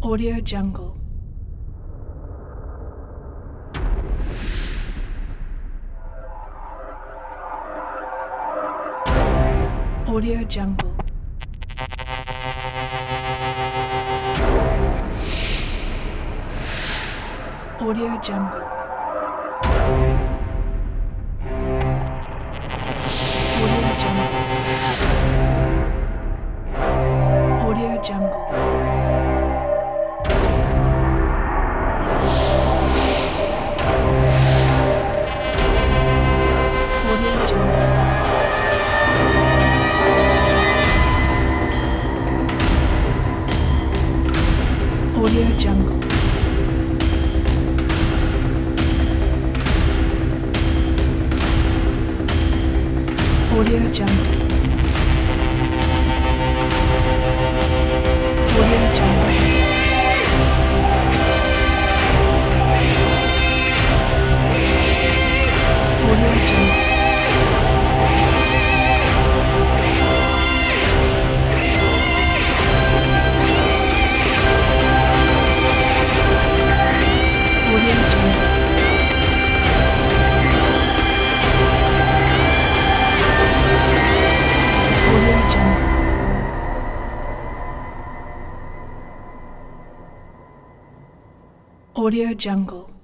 Audio Jungle. Audio Jungle. Audio Jungle. Audio Jungle. Audio Jungle. Audio Jungle. Audio Jungle. Audio Jungle. Audio Jungle. Audio Jungle. Audio Jungle.